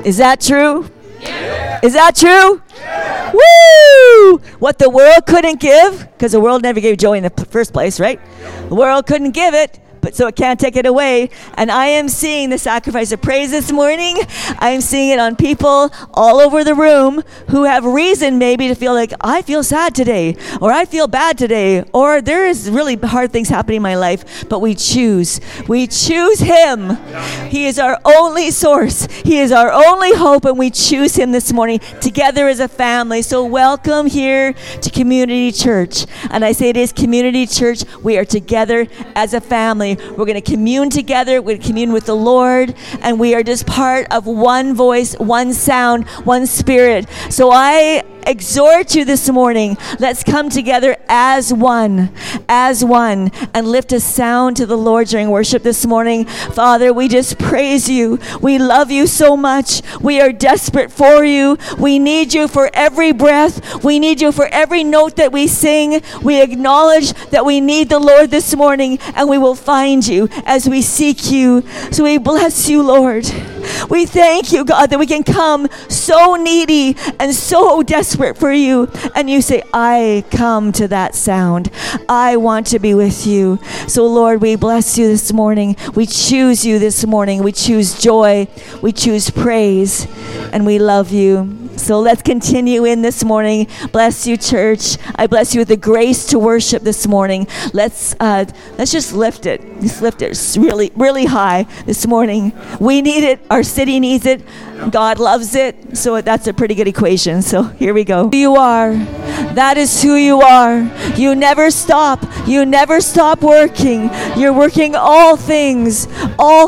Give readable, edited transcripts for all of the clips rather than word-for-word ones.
Is that true? Yeah. Is that true? Yeah. Woo! What the world couldn't give, because the world never gave joy in the first place, right? The world couldn't give it, but so it can't take it away. And I am seeing the sacrifice of praise this morning. I am seeing it on people all over the room who have reason maybe to feel like, I feel sad today, or I feel bad today, or there is really hard things happening in my life. But we choose him. He is our only source. He is our only hope, and we choose him this morning together as a family. So welcome here to Community Church. And I say it is Community Church. We are together as a family. We're going to commune together. We're going to commune with the Lord. And we are just part of one voice, one sound, one spirit. So I exhort you this morning, let's come together as one, and lift a sound to the Lord during worship this morning. Father, we just praise you. We love you so much. We are desperate for you. We need you for every breath. We need you for every note that we sing. We acknowledge that we need the Lord this morning, and we will find you as we seek you. So we bless you, Lord. We thank you, God, that we can come so needy and so desperate for you. And you say, I come to that sound. I want to be with you. So, Lord, we bless you this morning. We choose you this morning. We choose joy. We choose praise. And we love you. So let's continue in this morning. Bless you, church. I bless you with the grace to worship this morning. Let's just lift it. Just lift it really, really high this morning. We need it. Our city needs it. God loves it. So that's a pretty good equation. So here we go. Who you are. That is who you are. You never stop. You never stop working. You're working all things for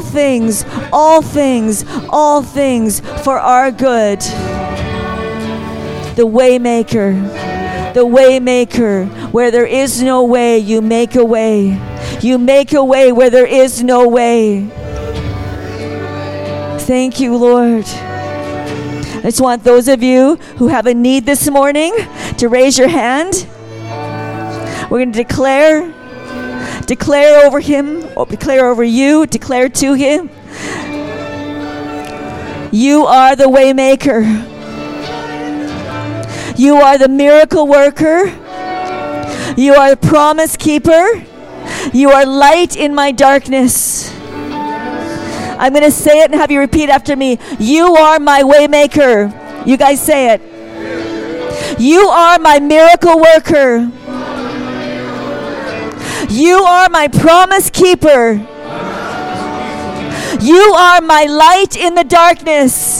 our good. The Waymaker, where there is no way, you make a way. You make a way where there is no way. Thank you, Lord. I just want those of you who have a need this morning to raise your hand. We're going to declare over him, or declare over you, declare to him. You are the Waymaker. You are the miracle worker. You are the promise keeper. You are light in my darkness. I'm going to say it and have you repeat after me. You are my Waymaker. You guys say it. You are my miracle worker. You are my promise keeper. You are my light in the darkness.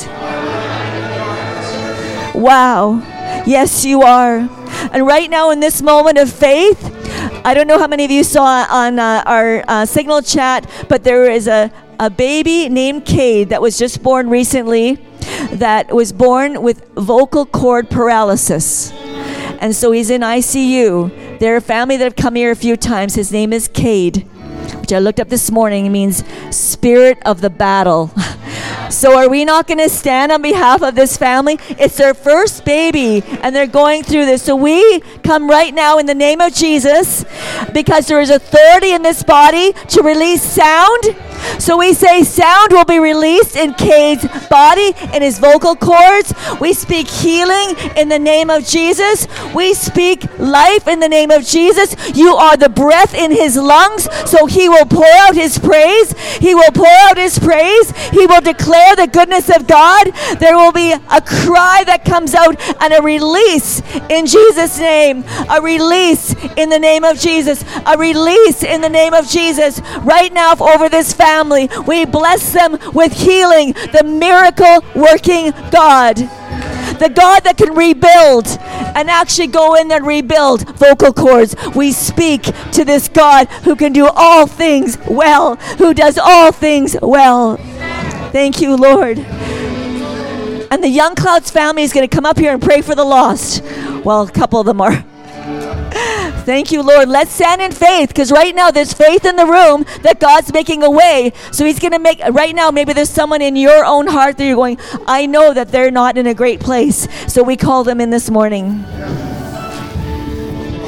Wow. Yes, you are. And right now in this moment of faith, I don't know how many of you saw on our Signal chat, but there is a baby named Cade that was just born recently that was born with vocal cord paralysis. And so he's in ICU. They're a family that have come here a few times. His name is Cade, which I looked up this morning. It means spirit of the battle. So are we not going to stand on behalf of this family? It's their first baby, and they're going through this. So we come right now in the name of Jesus, because there is authority in this body to release sound. So we say sound will be released in Cade's body, in his vocal cords. We speak healing in the name of Jesus. We speak life in the name of Jesus. You are the breath in his lungs, so he will pour out his praise. He will pour out his praise. He will declare the goodness of God. There will be a cry that comes out and a release in Jesus' name. A release in the name of Jesus. A release in the name of Jesus. Right now over this family, we bless them with healing. The miracle working God. The God that can rebuild and actually go in and rebuild vocal cords. We speak to this God who can do all things well, who does all things well. Thank you, Lord. And the Young Clouds family is going to come up here and pray for the lost. Well, a couple of them are. Thank you, Lord. Let's stand in faith, because right now there's faith in the room that God's making a way. So he's going to make, right now, maybe there's someone in your own heart that you're going, I know that they're not in a great place. So we call them in this morning.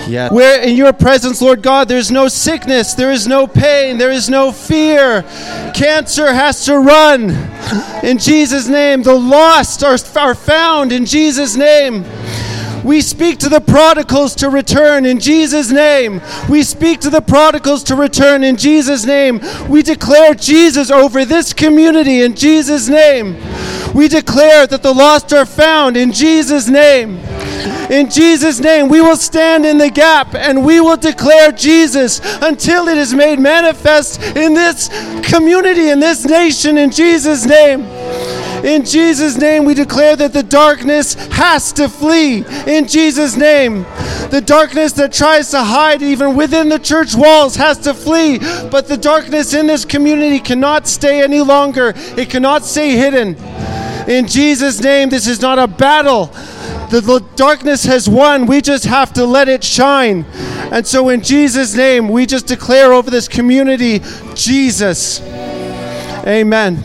Yeah. Where in your presence, Lord God, there's no sickness, there is no pain, there is no fear. Cancer has to run. In Jesus' name, the lost are found in Jesus' name. We speak to the prodigals to return in Jesus' name. We speak to the prodigals to return in Jesus' name. We declare Jesus over this community in Jesus' name. We declare that the lost are found in Jesus' name. In Jesus' name, we will stand in the gap and we will declare Jesus until it is made manifest in this community, in this nation, in Jesus' name. In Jesus' name, we declare that the darkness has to flee. In Jesus' name, the darkness that tries to hide even within the church walls has to flee. But the darkness in this community cannot stay any longer. It cannot stay hidden. In Jesus' name, this is not a battle. The darkness has won. We just have to let it shine. And so in Jesus' name, we just declare over this community, Jesus. Amen.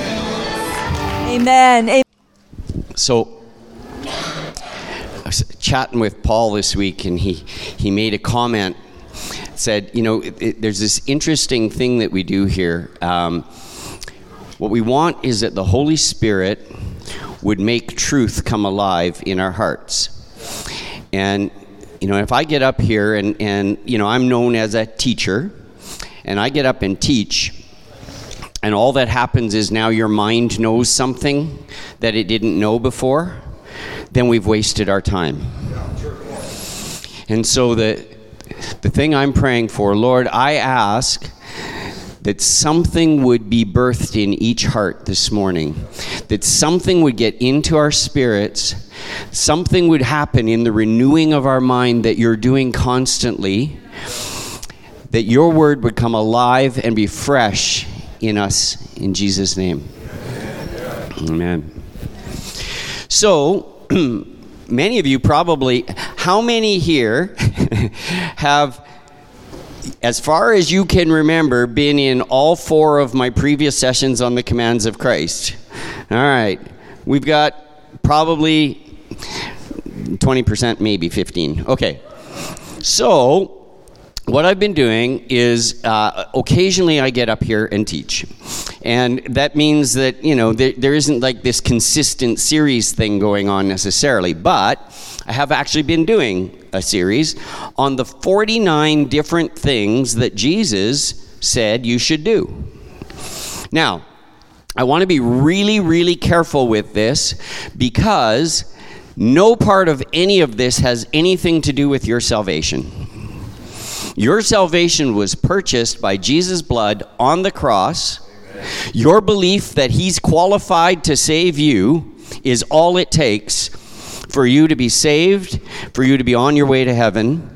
Amen. So, I was chatting with Paul this week, and he made a comment, said, there's this interesting thing that we do here. What we want is that the Holy Spirit would make truth come alive in our hearts. And, if I get up here and I'm known as a teacher, and I get up and teach, and all that happens is now your mind knows something that it didn't know before, then we've wasted our time. And so the thing I'm praying for, Lord, I ask that something would be birthed in each heart this morning, that something would get into our spirits, something would happen in the renewing of our mind that you're doing constantly, that your word would come alive and be fresh in us, in Jesus' name. Amen. So, many of you probably, how many here have, as far as you can remember, been in all 4 of my previous sessions on the commands of Christ? All right. We've got probably 20%, maybe 15. Okay. So, what I've been doing is occasionally I get up here and teach. And that means that, there isn't like this consistent series thing going on necessarily. But I have actually been doing a series on the 49 different things that Jesus said you should do. Now, I want to be really, really careful with this because no part of any of this has anything to do with your salvation. Your salvation was purchased by Jesus' blood on the cross. Amen. Your belief that he's qualified to save you is all it takes for you to be saved, for you to be on your way to heaven.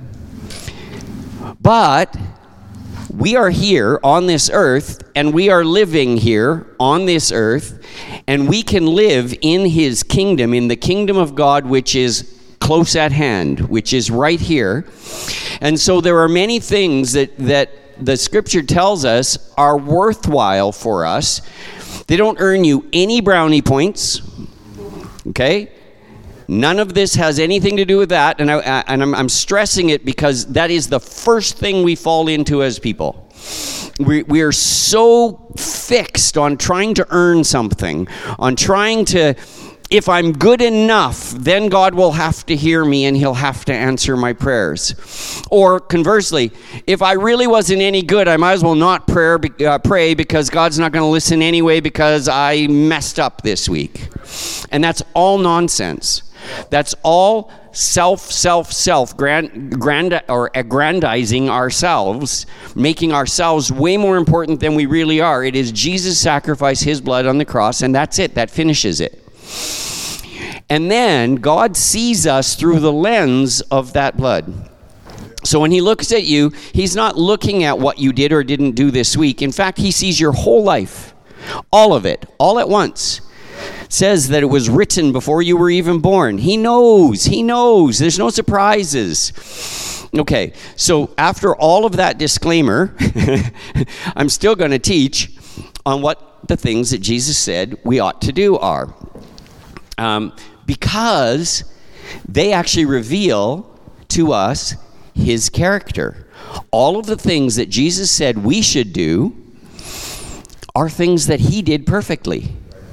But we are here on this earth, and we are living here on this earth, and we can live in his kingdom, in the kingdom of God, which is close at hand, which is right here. And so there are many things that the scripture tells us are worthwhile for us. They don't earn you any brownie points, okay? None of this has anything to do with that, and I'm stressing it because that is the first thing we fall into as people. We are so fixed on trying to earn something, on trying to, if I'm good enough, then God will have to hear me and he'll have to answer my prayers. Or conversely, if I really wasn't any good, I might as well not pray because God's not going to listen anyway because I messed up this week. And that's all nonsense. That's all aggrandizing ourselves, making ourselves way more important than we really are. It is Jesus' sacrifice, his blood on the cross, and that's it. That finishes it. And then God sees us through the lens of that blood. So when he looks at you, he's not looking at what you did or didn't do this week. In fact, he sees your whole life, all of it, all at once. It says that it was written before you were even born. He knows. There's no surprises. Okay, so after all of that disclaimer, I'm still going to teach on what the things that Jesus said we ought to do are. Because they actually reveal to us his character. All of the things that Jesus said we should do are things that he did perfectly.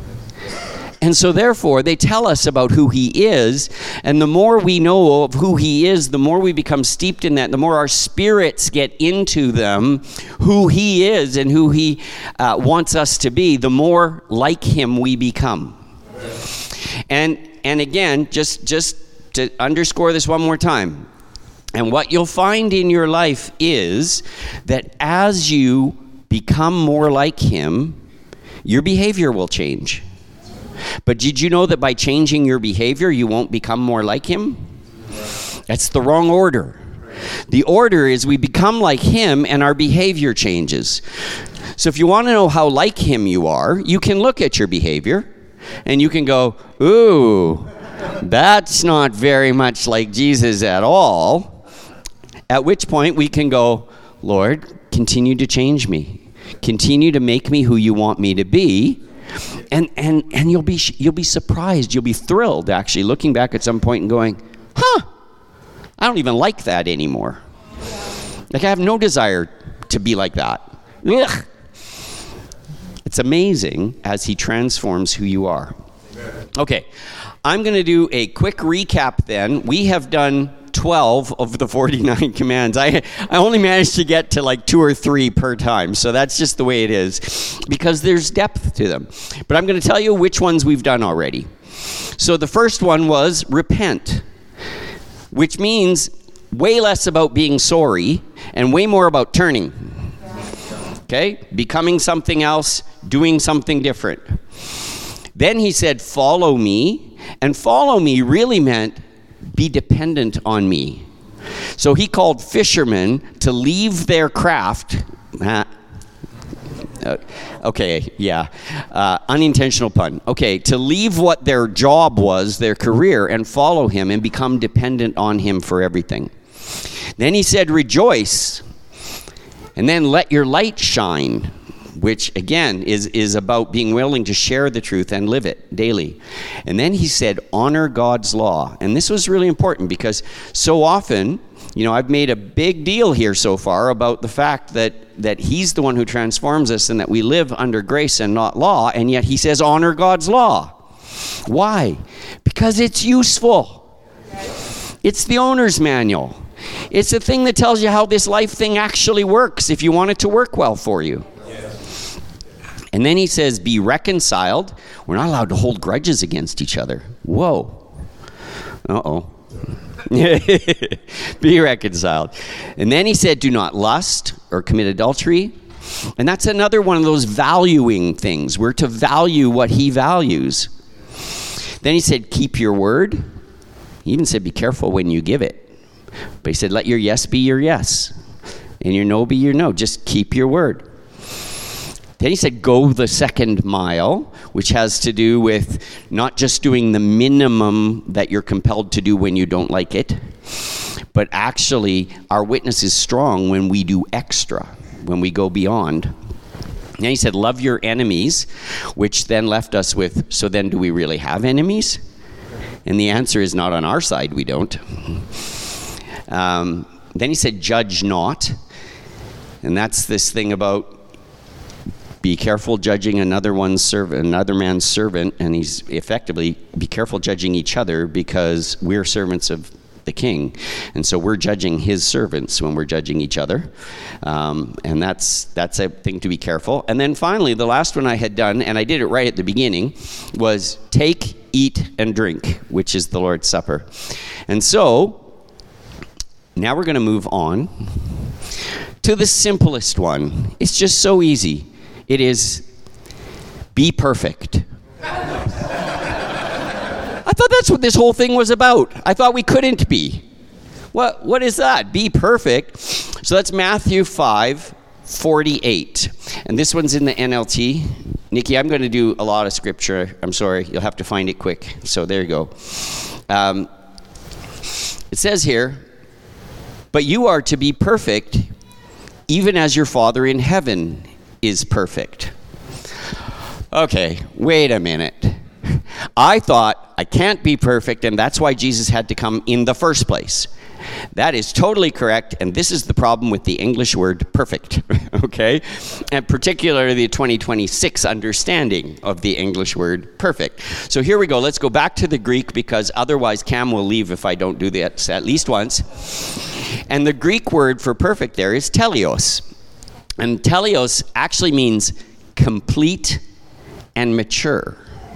And so therefore, they tell us about who he is, and the more we know of who he is, the more we become steeped in that, the more our spirits get into them, who he is and who he wants us to be, the more like him we become. And again, just to underscore this one more time, and what you'll find in your life is that as you become more like him, your behavior will change. But did you know that by changing your behavior, you won't become more like him? That's the wrong order. The order is we become like him and our behavior changes. So if you want to know how like him you are, you can look at your behavior and you can go, ooh, that's not very much like Jesus at all. At which point we can go, Lord, continue to change me. Continue to make me who you want me to be. And you'll be surprised, you'll be thrilled actually looking back at some point and going, I don't even like that anymore. Like I have no desire to be like that. Ugh. It's amazing as he transforms who you are. Okay, I'm going to do a quick recap then. We have done 12 of the 49 commands. I only managed to get to like 2 or 3 per time, so that's just the way it is because there's depth to them. But I'm going to tell you which ones we've done already. So the first one was repent, which means way less about being sorry and way more about turning. Okay? Becoming something else, doing something different. Then he said, follow me, and follow me really meant be dependent on me. So he called fishermen to leave their craft. Unintentional pun. Okay, to leave what their job was, their career, and follow him and become dependent on him for everything. Then he said, rejoice, and then let your light shine, which again is about being willing to share the truth and live it daily. And then he said, honor God's law. And this was really important because so often, I've made a big deal here so far about the fact that he's the one who transforms us and that we live under grace and not law, and yet he says, honor God's law. Why? Because it's useful. It's the owner's manual. It's a thing that tells you how this life thing actually works if you want it to work well for you. And then he says, be reconciled. We're not allowed to hold grudges against each other. Whoa. Uh-oh. Be reconciled. And then he said, do not lust or commit adultery. And that's another one of those valuing things. We're to value what he values. Then he said, keep your word. He even said, be careful when you give it. But he said, let your yes be your yes and your no be your no. Just keep your word. Then he said, go the second mile, which has to do with not just doing the minimum that you're compelled to do when you don't like it, but actually our witness is strong when we do extra, when we go beyond. And he said, love your enemies, which then left us with, so then do we really have enemies? And the answer is not on our side, we don't. Then he said, judge not. And that's this thing about be careful judging another man's servant, and he's effectively, be careful judging each other because we're servants of the king. And so we're judging his servants when we're judging each other. And that's a thing to be careful. And then finally, the last one I had done, and I did it right at the beginning, was take, eat, and drink, which is the Lord's Supper. And so now we're going to move on to the simplest one. It's just so easy. It is, be perfect. I thought that's what this whole thing was about. I thought we couldn't be. What is that? Be perfect. So that's Matthew 5:48. And this one's in the NLT. Nikki, I'm going to do a lot of scripture. I'm sorry. You'll have to find it quick. So there you go. It says here, but you are to be perfect, even as your Father in heaven is perfect. Okay, wait a minute. I thought I can't be perfect, and that's why Jesus had to come in the first place. That is totally correct, and this is the problem with the English word perfect, okay? And particularly the 2026 understanding of the English word perfect. So here we go. Let's go back to the Greek, because otherwise Cam will leave if I don't do that at least once. And the Greek word for perfect there is teleos. And teleos actually means complete and mature.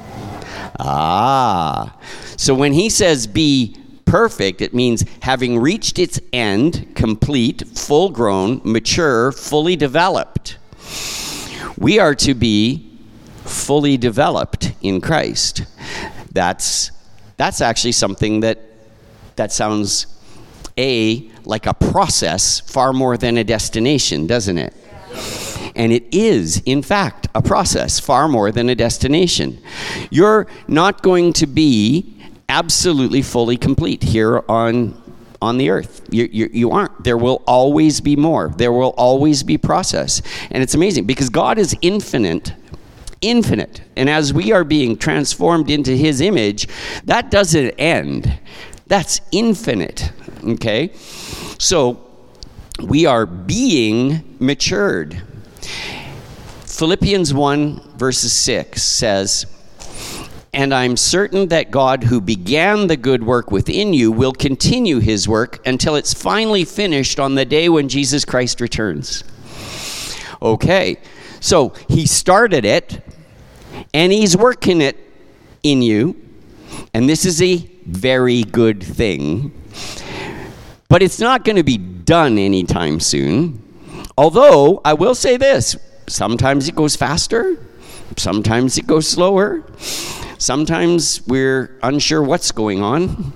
So when he says be perfect, it means having reached its end, complete, full-grown, mature, fully developed. We are to be fully developed in Christ. That's actually something that sounds like a process far more than a destination, doesn't it? And it is, in fact, a process far more than a destination. You're not going to be absolutely fully complete here on the earth. You aren't. There will always be more. There will always be process. And it's amazing because God is infinite. And as we are being transformed into his image, that doesn't end. That's infinite. Okay? So we are being matured. Philippians 1 verses 6 says, "And I'm certain that God who began the good work within you will continue his work until it's finally finished on the day when Jesus Christ returns." Okay, so he started it, and he's working it in you, and this is a very good thing. But it's not going to be done anytime soon. Although, I will say this, sometimes it goes faster, sometimes it goes slower. Sometimes we're unsure what's going on.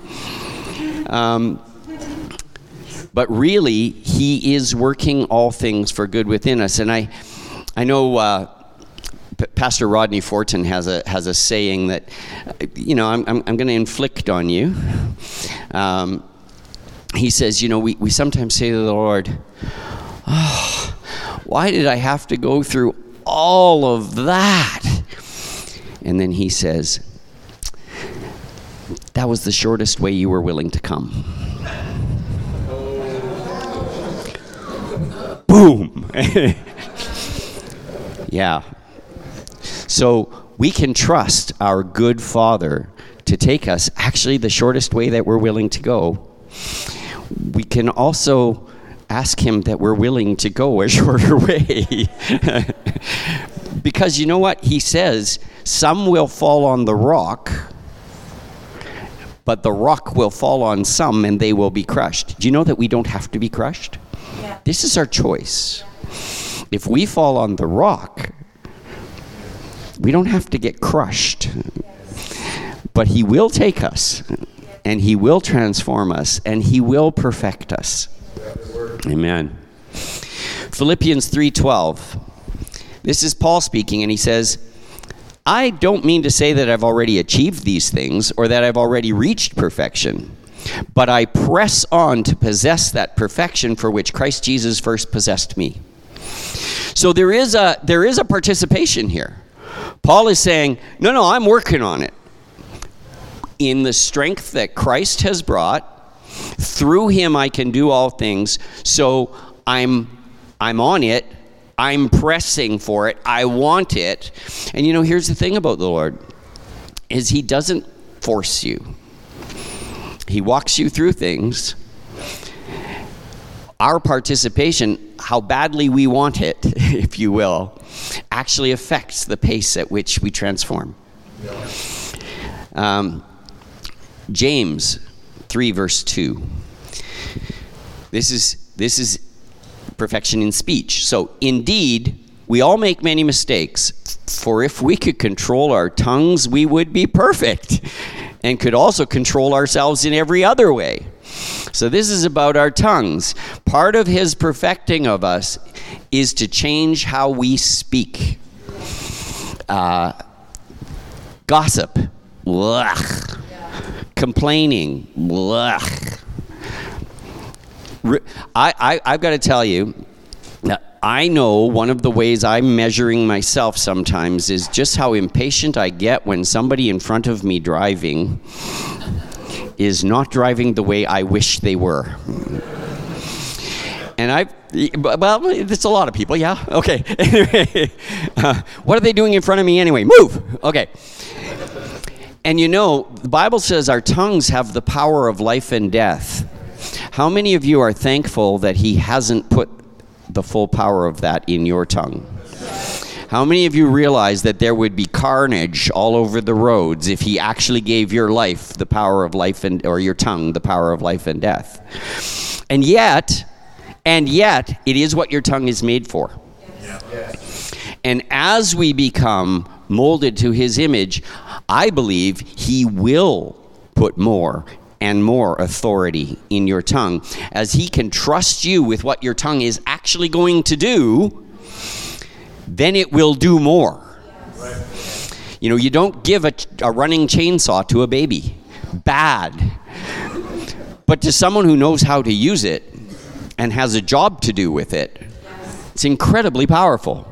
But really, he is working all things for good within us. And I know Pastor Rodney Fortin has a saying that, I'm going to inflict on you. He says, we sometimes say to the Lord, "Oh, why did I have to go through all of that?" And then he says, "That was the shortest way you were willing to come." Boom. Yeah. So we can trust our good Father to take us actually the shortest way that we're willing to go. We can also ask him that we're willing to go a shorter way. Because you know what? He says, some will fall on the rock, but the rock will fall on some and they will be crushed. Do you know that we don't have to be crushed? Yeah. This is our choice. If we fall on the rock, we don't have to get crushed. But he will take us, and he will transform us, and he will perfect us. Amen. Philippians 3:12. This is Paul speaking, and he says, "I don't mean to say that I've already achieved these things or that I've already reached perfection, but I press on to possess that perfection for which Christ Jesus first possessed me." So there is a participation here. Paul is saying, no, I'm working on it. In the strength that Christ has brought, through him I can do all things. So I'm on it. I'm pressing for it. I want it. And here's the thing about the Lord, is he doesn't force you. He walks you through things. Our participation, how badly we want it, if you will, actually affects the pace at which we transform. James 3 verse 2. This is perfection in speech. So, indeed, we all make many mistakes, for if we could control our tongues, we would be perfect, and could also control ourselves in every other way. So this is about our tongues. Part of his perfecting of us is to change how we speak. Gossip. Blech. Complaining. Blech. I've got to tell you, I know one of the ways I'm measuring myself sometimes is just how impatient I get when somebody in front of me driving is not driving the way I wish they were. And well, it's a lot of people, yeah? Okay. Anyway, what are they doing in front of me anyway? Move! Okay. And you know, the Bible says our tongues have the power of life and death. How many of you are thankful that he hasn't put the full power of that in your tongue? How many of you realize that there would be carnage all over the roads if he actually gave your life the power of life or your tongue the power of life and death? And yet, it is what your tongue is made for. And as we become molded to his image, I believe he will put more and more authority in your tongue. As he can trust you with what your tongue is actually going to do, then it will do more. You know, you don't give a running chainsaw to a baby. Bad. But to someone who knows how to use it and has a job to do with it, it's incredibly powerful.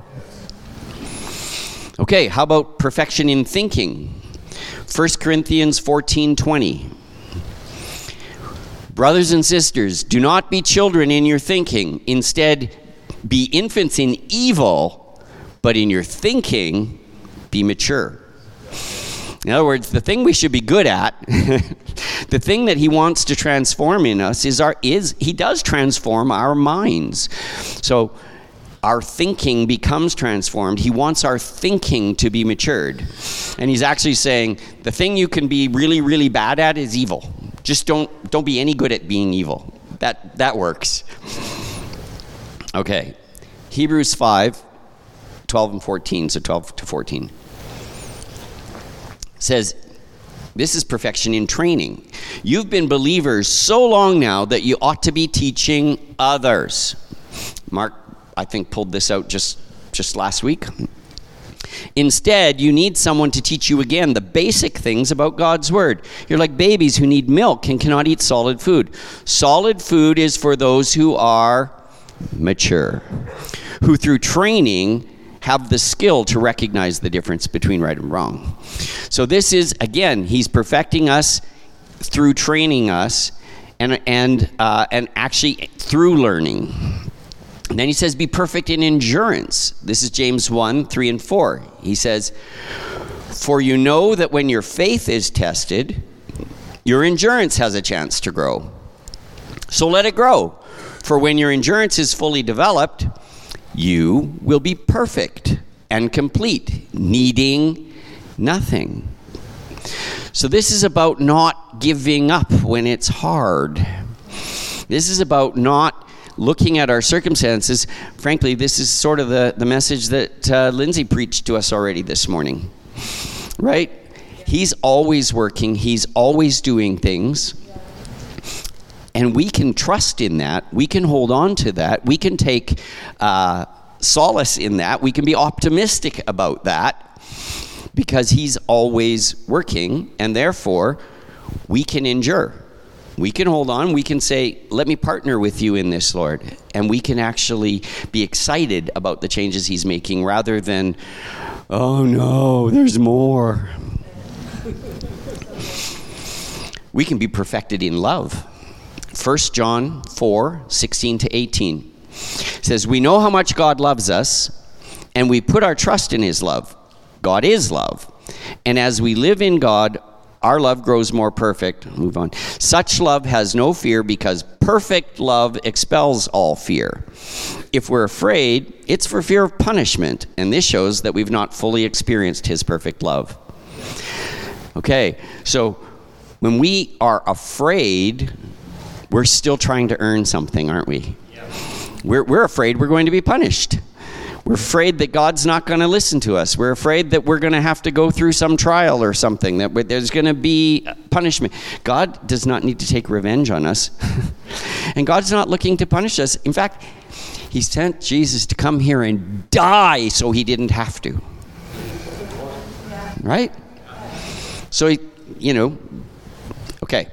Okay, how about perfection in thinking? 1 Corinthians 14:20. Brothers and sisters, do not be children in your thinking. Instead, be infants in evil, but in your thinking, be mature. In other words, the thing we should be good at, the thing that he wants to transform in us is he does transform our minds. So our thinking becomes transformed. He wants our thinking to be matured. And he's actually saying the thing you can be really, really bad at is evil. Just don't be any good at being evil. That works. Okay. Hebrews 5:12 and 14, so 12 to 14. Says, this is perfection in training. You've been believers so long now that you ought to be teaching others. Mark, I think, pulled this out just last week. Instead, you need someone to teach you again the basic things about God's word. You're like babies who need milk and cannot eat solid food. Solid food is for those who are mature, who through training have the skill to recognize the difference between right and wrong. So this is, again, he's perfecting us through training us and actually through learning. And then he says, be perfect in endurance. This is James 1:3 and 4. He says, for you know that when your faith is tested, your endurance has a chance to grow. So let it grow. For when your endurance is fully developed, you will be perfect and complete, needing nothing. So this is about not giving up when it's hard. This is about not looking at our circumstances. Frankly, this is sort of the message that Lindsay preached to us already this morning, right? He's always working. He's always doing things. And we can trust in that. We can hold on to that. We can take solace in that. We can be optimistic about that because he's always working, and therefore we can endure. We can hold on. We can say, let me partner with you in this, Lord. And we can actually be excited about the changes he's making rather than, oh no, there's more. We can be perfected in love. 1 John 4:16 to 18 says, we know how much God loves us, and we put our trust in his love. God is love. And as we live in God, our love grows more perfect. Move on. Such love has no fear because perfect love expels all fear. If we're afraid, it's for fear of punishment. And this shows that we've not fully experienced his perfect love. Okay, so when we are afraid, we're still trying to earn something, aren't we? We're afraid we're going to be punished. We're afraid that God's not going to listen to us. We're afraid that we're going to have to go through some trial or something, that there's going to be punishment. God does not need to take revenge on us. And God's not looking to punish us. In fact, he sent Jesus to come here and die so he didn't have to. Right? So, okay.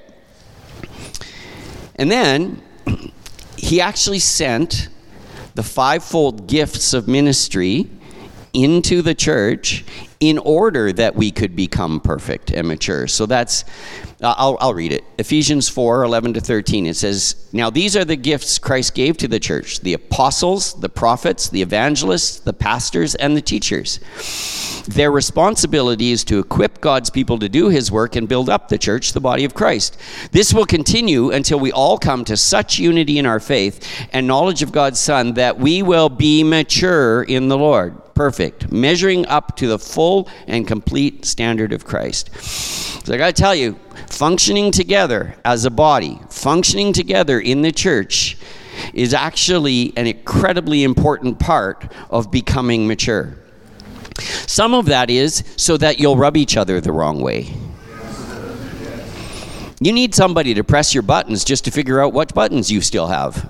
And then he actually sent the fivefold gifts of ministry into the church in order that we could become perfect and mature. So that's, I'll read it. Ephesians 4:11-13. It says, "Now these are the gifts Christ gave to the church: the apostles, the prophets, the evangelists, the pastors, and the teachers. Their responsibility is to equip God's people to do his work and build up the church, the body of Christ. This will continue until we all come to such unity in our faith and knowledge of God's Son that we will be mature in the Lord, perfect, measuring up to the full and complete standard of Christ." So I got to tell you, functioning together as a body, functioning together in the church is actually an incredibly important part of becoming mature. Some of that is so that you'll rub each other the wrong way. You need somebody to press your buttons just to figure out what buttons you still have.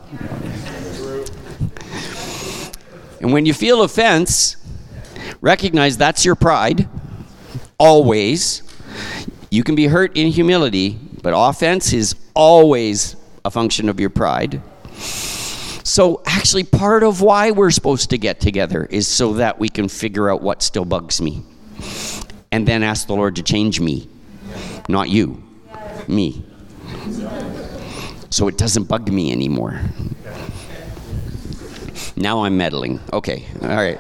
And when you feel offense, recognize that's your pride, always. You can be hurt in humility, but offense is always a function of your pride. So actually part of why we're supposed to get together is so that we can figure out what still bugs me. And then ask the Lord to change me. Not you. Me. So it doesn't bug me anymore. Now I'm meddling. Okay, all right.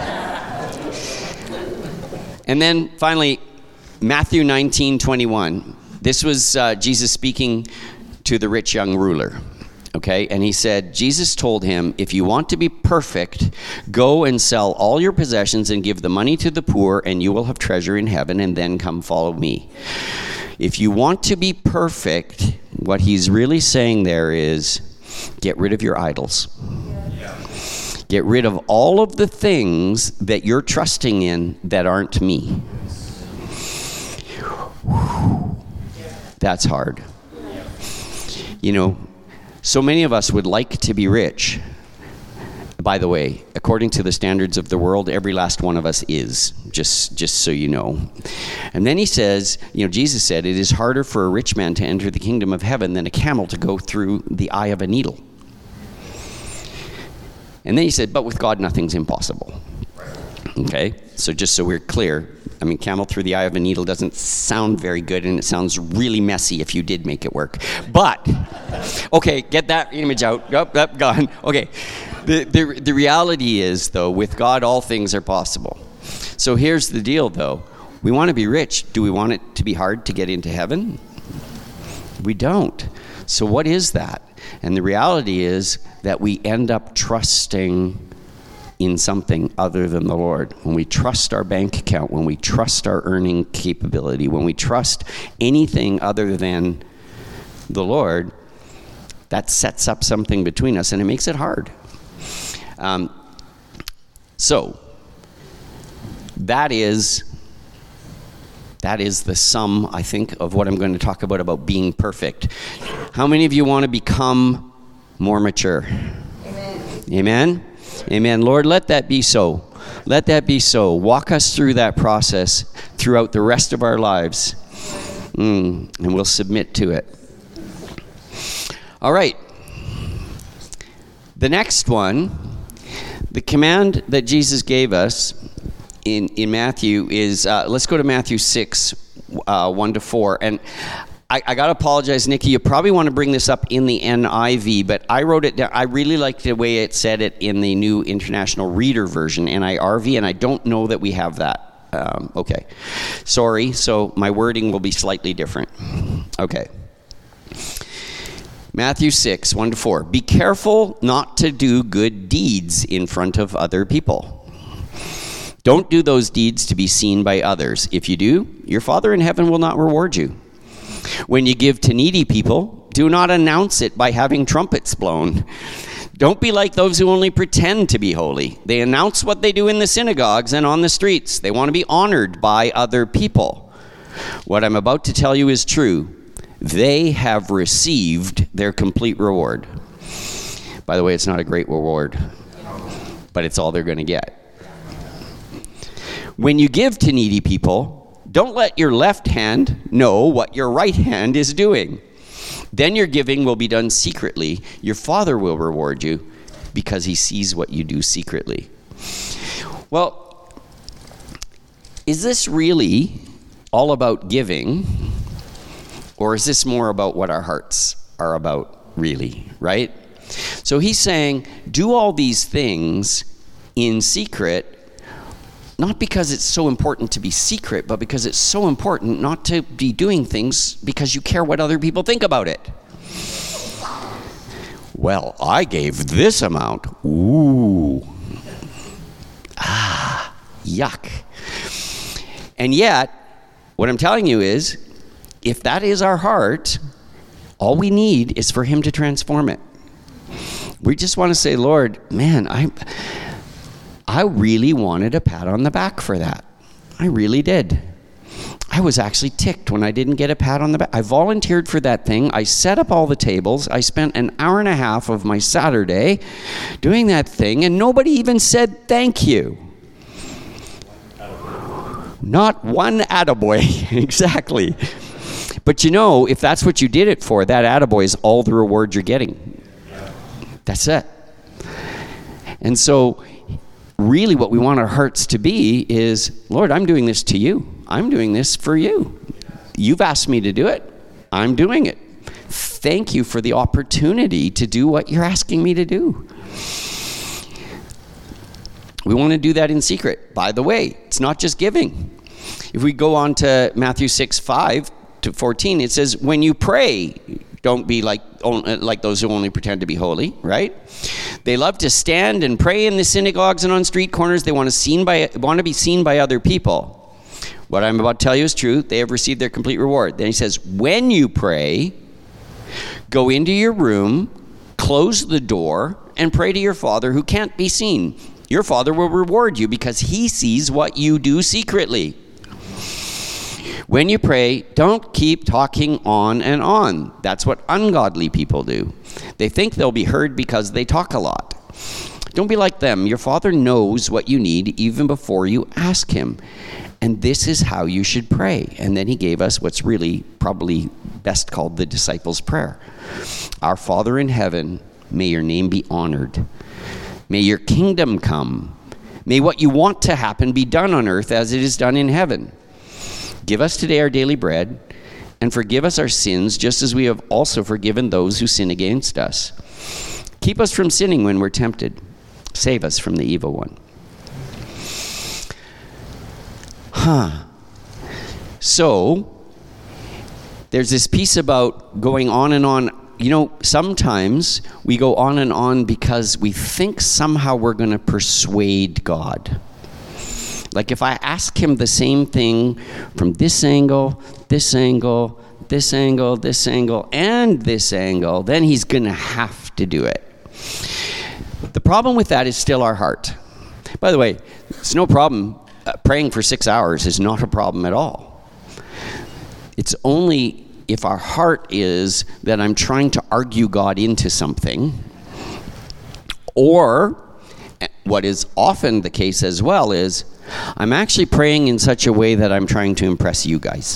And then finally, Matthew 19:21. This was Jesus speaking to the rich young ruler. Okay, and he said, Jesus told him, "If you want to be perfect, go and sell all your possessions and give the money to the poor, and you will have treasure in heaven, and then come follow me." If you want to be perfect, what he's really saying there is, get rid of your idols. Get rid of all of the things that you're trusting in that aren't me. That's hard. You know, so many of us would like to be rich. By the way, according to the standards of the world, every last one of us is, just so you know. And then he says, you know, Jesus said, "It is harder for a rich man to enter the kingdom of heaven than a camel to go through the eye of a needle." And then he said, "But with God, nothing's impossible." Okay, so just so we're clear, I mean, camel through the eye of a needle doesn't sound very good, and it sounds really messy if you did make it work. But, okay, get that image out. Up, gone. Okay, the reality is, though, with God, all things are possible. So here's the deal, though. We want to be rich. Do we want it to be hard to get into heaven? We don't. So what is that? And the reality is that we end up trusting in something other than the Lord. When we trust our bank account, when we trust our earning capability, when we trust anything other than the Lord, that sets up something between us, and it makes it hard. So that is the sum, I think, of what I'm going to talk about being perfect. How many of you want to become more mature? Amen. Amen? Amen. Lord, let that be so. Let that be so. Walk us through that process throughout the rest of our lives. And we'll submit to it. All right. The next one, the command that Jesus gave us in Matthew is, let's go to Matthew 6, 1-4. And I got to apologize, Nikki. You probably want to bring this up in the NIV, but I wrote it down. I really liked the way it said it in the New International Reader Version, NIRV, and I don't know that we have that. Okay. Sorry. So my wording will be slightly different. Okay. Matthew 6, 1-4. Be careful not to do good deeds in front of other people. Don't do those deeds to be seen by others. If you do, your Father in heaven will not reward you. When you give to needy people, do not announce it by having trumpets blown. Don't be like those who only pretend to be holy. They announce what they do in the synagogues and on the streets. They want to be honored by other people. What I'm about to tell you is true. They have received their complete reward. By the way, it's not a great reward, but it's all they're going to get. When you give to needy people, don't let your left hand know what your right hand is doing. Then your giving will be done secretly. Your Father will reward you because he sees what you do secretly. Well, is this really all about giving, or is this more about what our hearts are about really, right? So he's saying, do all these things in secret, not because it's so important to be secret, but because it's so important not to be doing things because you care what other people think about it. Well, I gave this amount. Ooh. Yuck. And yet, what I'm telling you is, if that is our heart, all we need is for him to transform it. We just want to say, Lord, man, I really wanted a pat on the back for that. I really did. I was actually ticked when I didn't get a pat on the back. I volunteered for that thing. I set up all the tables. I spent an hour and a half of my Saturday doing that thing, and nobody even said thank you. Not one attaboy. Exactly. But you know, if that's what you did it for, that attaboy is all the reward you're getting. That's it. And so, really what we want our hearts to be is, Lord, I'm doing this to you. I'm doing this for you. You've asked me to do it. I'm doing it. Thank you for the opportunity to do what you're asking me to do. We want to do that in secret. By the way, it's not just giving. If we go on to Matthew 6:5-14, it says, when you pray, don't be like those who only pretend to be holy, right? They love to stand and pray in the synagogues and on street corners. They want to be seen by other people. What I'm about to tell you is true. They have received their complete reward. Then he says, when you pray, go into your room, close the door, and pray to your Father who can't be seen. Your Father will reward you because he sees what you do secretly. When you pray, don't keep talking on and on. That's what ungodly people do. They think they'll be heard because they talk a lot. Don't be like them. Your Father knows what you need even before you ask him. And this is how you should pray. And then he gave us what's really probably best called the disciples' prayer. Our Father in heaven, may your name be honored. May your kingdom come. May what you want to happen be done on earth as it is done in heaven. Give us today our daily bread, and forgive us our sins, just as we have also forgiven those who sin against us. Keep us from sinning when we're tempted. Save us from the evil one. So, there's this piece about going on and on. You know, sometimes we go on and on because we think somehow we're going to persuade God. Like if I ask him the same thing from this angle, this angle, this angle, this angle, and this angle, then he's going to have to do it. The problem with that is still our heart. By the way, it's no problem. Praying for 6 hours is not a problem at all. It's only if our heart is that I'm trying to argue God into something, or what is often the case as well is I'm actually praying in such a way that I'm trying to impress you guys.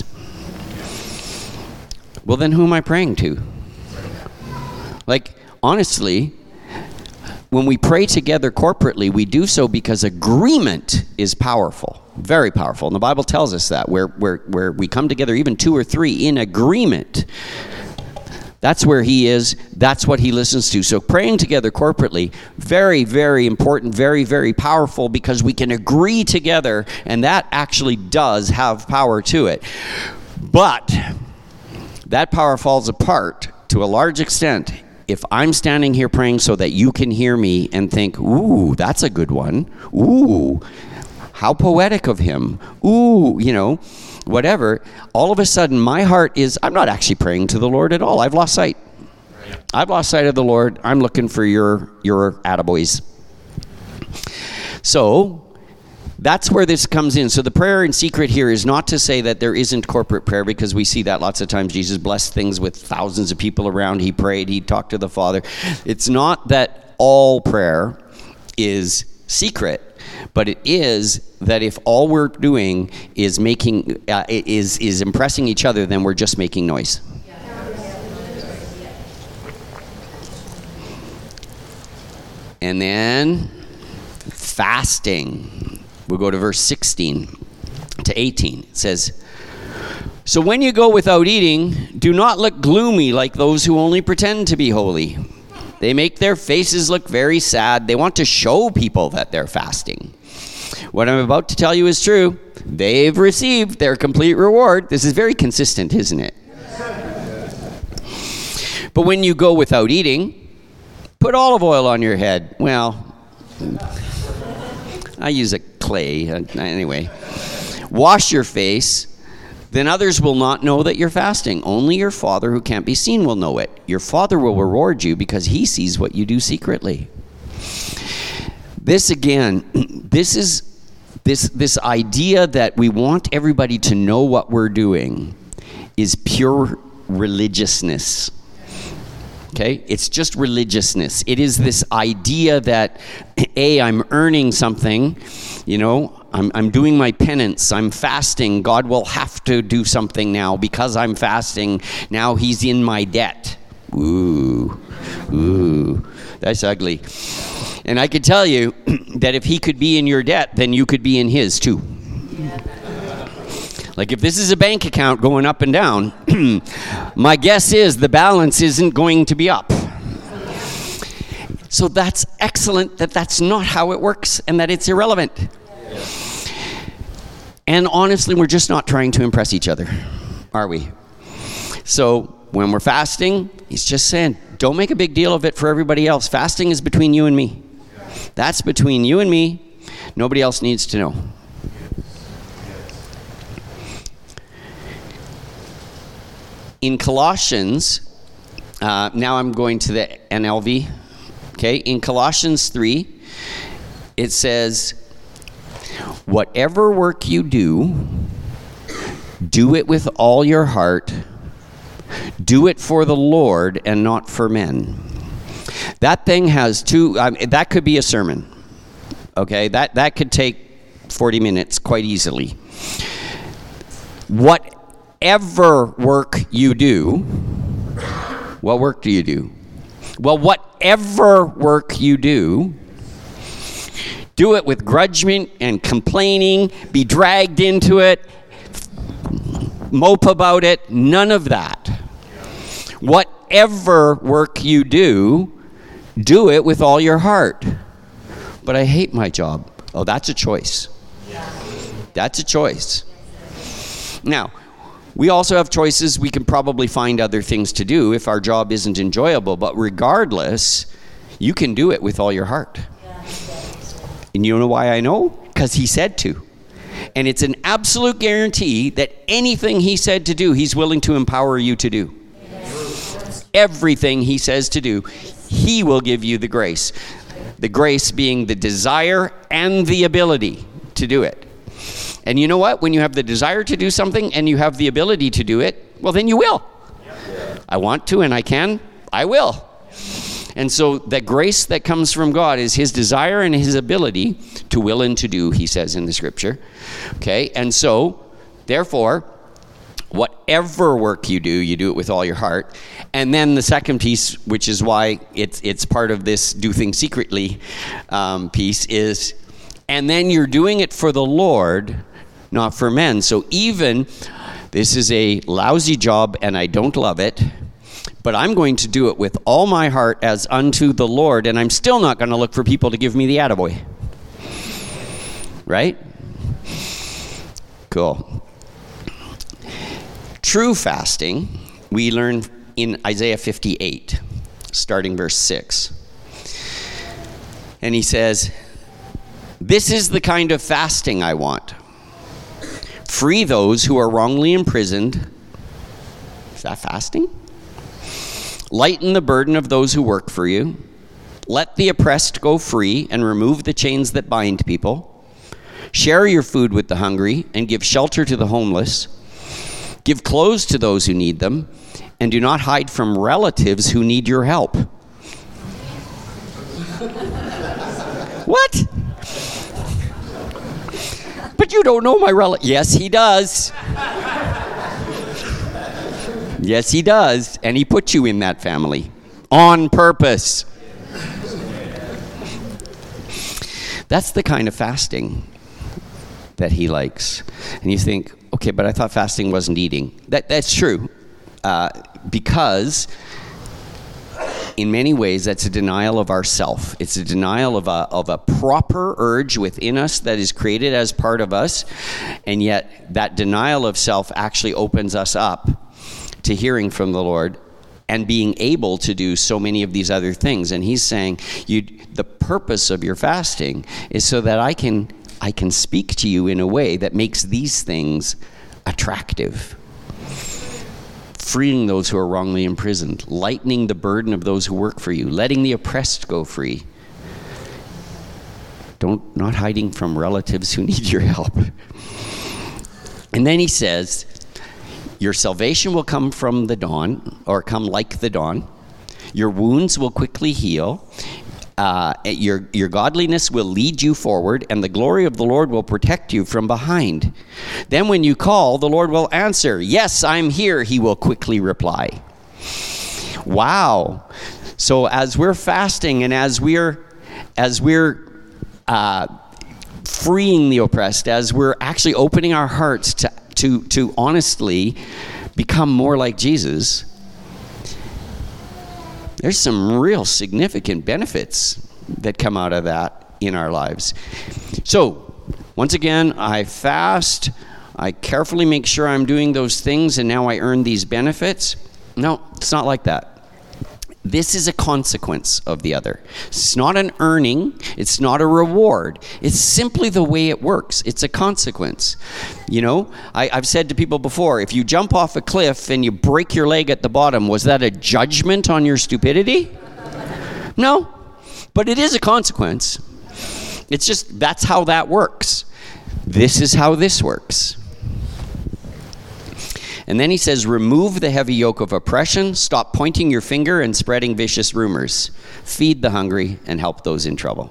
Well, then who am I praying to? Like, honestly, when we pray together corporately, we do so because agreement is powerful, very powerful. And the Bible tells us that, where we come together, even 2 or 3 in agreement. That's where he is. That's what he listens to. So praying together corporately, very, very important, very, very powerful, because we can agree together, and that actually does have power to it. But that power falls apart to a large extent if I'm standing here praying so that you can hear me and think, ooh, that's a good one. Ooh, how poetic of him. Ooh, you know, whatever. All of a sudden, my heart is, I'm not actually praying to the Lord at all. I've lost sight. I've lost sight of the Lord. I'm looking for your attaboys. So that's where this comes in. So the prayer in secret here is not to say that there isn't corporate prayer, because we see that lots of times. Jesus blessed things with thousands of people around. He prayed. He talked to the Father. It's not that all prayer is secret, but it is that if all we're doing is making is impressing each other, then we're just making noise. And then fasting. We'll go to verse 16. to 18. It says, "So when you go without eating, do not look gloomy like those who only pretend to be holy. They make their faces look very sad. They want to show people that they're fasting. What I'm about to tell you is true. They've received their complete reward." This is very consistent, isn't it? "But when you go without eating, put olive oil on your head." Well, I use a clay. Anyway. "Wash your face. Then others will not know that you're fasting. Only your Father who can't be seen will know it. Your Father will reward you because he sees what you do secretly." This again, this is this idea that we want everybody to know what we're doing is pure religiousness. Okay? It's just religiousness. It is this idea that, I'm earning something, I'm doing my penance, I'm fasting, God will have to do something now because I'm fasting. Now he's in my debt. Ooh, that's ugly. And I could tell you that if he could be in your debt, then you could be in his too. Like if this is a bank account going up and down, my guess is the balance isn't going to be up. So that's excellent that that's not how it works and that it's irrelevant. And honestly, we're just not trying to impress each other, are we? So when we're fasting, he's just saying, don't make a big deal of it for everybody else. Fasting is between you and me. That's between you and me. Nobody else needs to know. In Colossians, now I'm going to the NLV. Okay, in Colossians 3, it says, "Whatever work you do, do it with all your heart. Do it for the Lord and not for men." That thing has two, that could be a sermon. Okay, that could take 40 minutes quite easily. Whatever work you do, what work do you do? Well, whatever work you do it with grudgement and complaining, be dragged into it, mope about it, none of that. Whatever work you do it with all your heart. But I hate my job. Oh, that's a choice. That's a choice. Now, we also have choices. We can probably find other things to do if our job isn't enjoyable. But regardless, you can do it with all your heart. And you know why I know? Because he said to. And it's an absolute guarantee that anything he said to do, he's willing to empower you to do. Everything he says to do, he will give you the grace. The grace being the desire and the ability to do it. And you know what? When you have the desire to do something and you have the ability to do it, well, then you will. I want to and I can, I will. And so the grace that comes from God is his desire and his ability to will and to do, he says in the scripture. Okay, and so, therefore, whatever work you do it with all your heart. And then the second piece, which is why it's part of this do things secretly piece, is, and then you're doing it for the Lord, not for men. So even, this is a lousy job and I don't love it, but I'm going to do it with all my heart as unto the Lord, and I'm still not going to look for people to give me the attaboy. Right? Cool. True fasting, we learn in Isaiah 58, starting verse 6. And he says, "This is the kind of fasting I want. Free those who are wrongly imprisoned." Is that fasting? "Lighten the burden of those who work for you. Let the oppressed go free and remove the chains that bind people. Share your food with the hungry and give shelter to the homeless. Give clothes to those who need them, and do not hide from relatives who need your help." What? But you don't know my relative. Yes, he does. Yes, he does. And he put you in that family on purpose. That's the kind of fasting that he likes. And you think, okay, but I thought fasting wasn't eating. That's true, because in many ways that's a denial of ourself. It's a denial of a proper urge within us that is created as part of us, and yet that denial of self actually opens us up to hearing from the Lord and being able to do so many of these other things. And he's saying, the purpose of your fasting is so that I can speak to you in a way that makes these things attractive. Freeing those who are wrongly imprisoned, lightening the burden of those who work for you, letting the oppressed go free. Not hiding from relatives who need your help. And then he says, your salvation will come from the dawn, or come like the dawn. Your wounds will quickly heal. Your godliness will lead you forward, and the glory of the Lord will protect you from behind. Then when you call, the Lord will answer. Yes, I'm here, he will quickly reply. Wow. So as we're fasting and as we're freeing the oppressed, as we're actually opening our hearts to honestly become more like Jesus, there's some real significant benefits that come out of that in our lives. So, once again, I fast, I carefully make sure I'm doing those things, and now I earn these benefits. No, it's not like that. This is a consequence of the other. It's not an earning. It's not a reward. It's simply the way it works. It's a consequence. You know, I've said to people before, if you jump off a cliff and you break your leg at the bottom, was that a judgment on your stupidity? No, but it is a consequence. It's just, that's how that works. This is how this works. And then he says, remove the heavy yoke of oppression, stop pointing your finger and spreading vicious rumors. Feed the hungry and help those in trouble.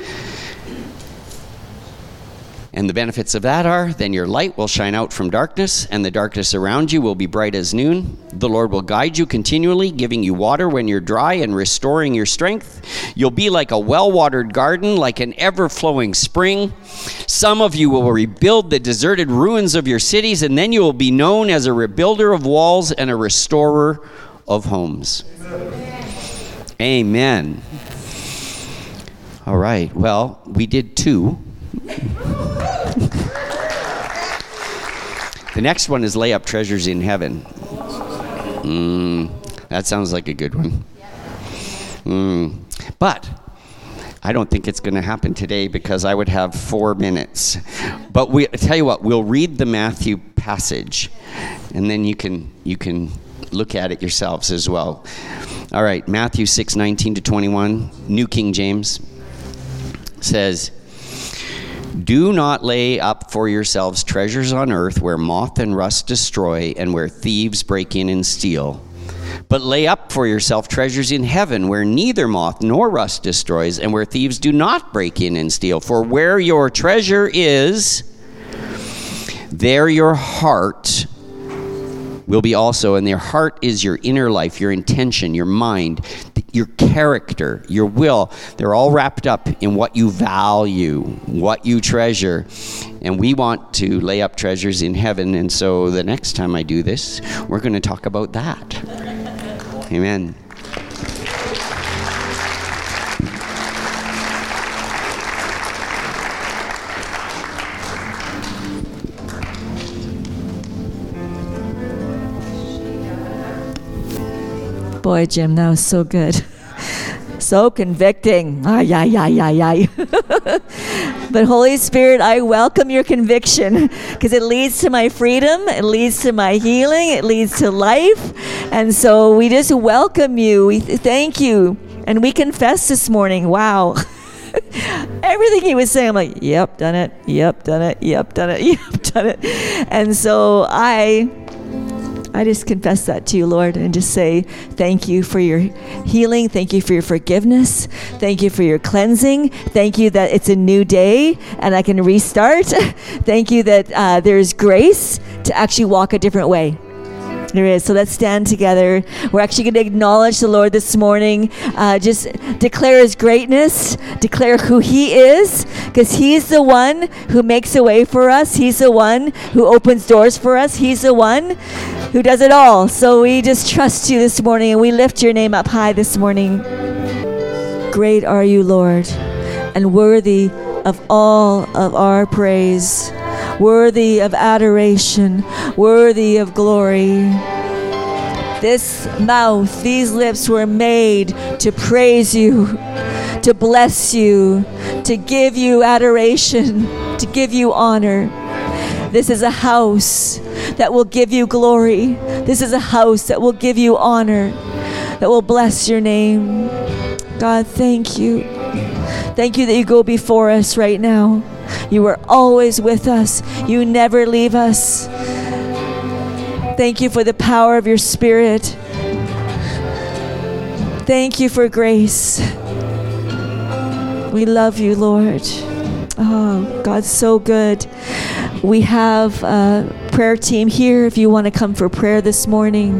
And the benefits of that are, then your light will shine out from darkness, and the darkness around you will be bright as noon. The Lord will guide you continually, giving you water when you're dry and restoring your strength. You'll be like a well-watered garden, like an ever-flowing spring. Some of you will rebuild the deserted ruins of your cities, and then you will be known as a rebuilder of walls and a restorer of homes. Amen. All right, well, we did 2. The next one is lay up treasures in heaven. That sounds like a good one. But I don't think it's going to happen today because I would have 4 minutes. But I tell you what, we'll read the Matthew passage, and then you can look at it yourselves as well. All right, Matthew 6:19-21, New King James says, do not lay up for yourselves treasures on earth where moth and rust destroy and where thieves break in and steal. But lay up for yourself treasures in heaven where neither moth nor rust destroys and where thieves do not break in and steal. For where your treasure is, there your heart will be also. And their heart is your inner life, your intention, your mind, your character, your will. They're all wrapped up in what you value, what you treasure. And we want to lay up treasures in heaven. And so the next time I do this, we're going to talk about that. Amen. Boy, Jim, that was so good. So convicting. Ay, ay, ay, ay, ay. But Holy Spirit, I welcome your conviction because it leads to my freedom. It leads to my healing. It leads to life. And so we just welcome you. We thank you. And we confess this morning, wow. Everything he was saying, I'm like, yep, done it. Yep, done it. Yep, done it. Yep, done it. And so I just confess that to you, Lord, and just say thank you for your healing. Thank you for your forgiveness. Thank you for your cleansing. Thank you that it's a new day and I can restart. Thank you that there's grace to actually walk a different way. There is. So let's stand together. We're actually going to acknowledge the Lord this morning. Just declare his greatness. Declare who he is, because he's the one who makes a way for us. He's the one who opens doors for us. He's the one who does it all. So we just trust you this morning, and we lift your name up high this morning. Great are you, Lord, and worthy of all of our praise, worthy of adoration, worthy of glory. This mouth, these lips were made to praise you, to bless you, to give you adoration, to give you honor. This is a house that will give you glory. This is a house that will give you honor, that will bless your name. God, thank you. Thank you that you go before us right now. You are always with us. You never leave us. Thank you for the power of your Spirit. Thank you for grace. We love you, Lord. Oh, God's so good. We have a prayer team here if you want to come for prayer this morning.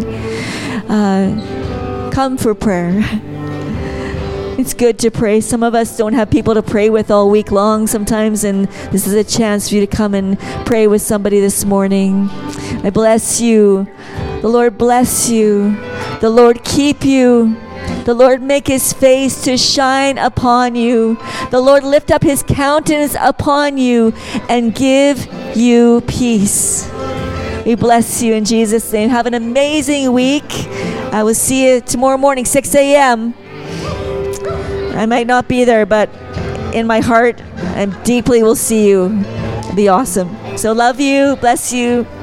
Come for prayer. It's good to pray. Some of us don't have people to pray with all week long sometimes, and this is a chance for you to come and pray with somebody this morning. I bless you. The Lord bless you. The Lord keep you. The Lord make his face to shine upon you. The Lord lift up his countenance upon you and give you peace. We bless you in Jesus' name. Have an amazing week. I will see you tomorrow morning, 6 a.m. I might not be there, but in my heart, I deeply will see you. It'll be awesome. So love you. Bless you.